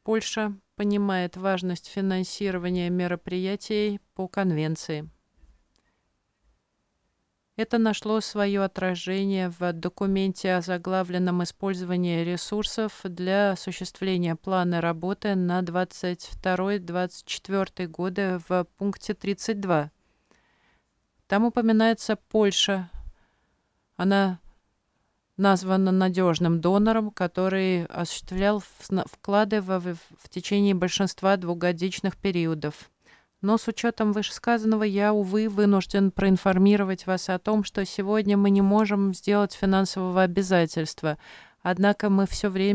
Польша понимает важность финансирования мероприятий по Конвенции. Это нашло свое отражение в документе о заглавленном использовании ресурсов для осуществления плана работы на 22-24 годы в пункте 32. Там упоминается Польша. Она названа надежным донором, который осуществлял вклады в течение большинства двухгодичных периодов. Но с учетом вышесказанного я, увы, вынужден проинформировать вас о том, что сегодня мы не можем сделать финансового обязательства. Однако мы все время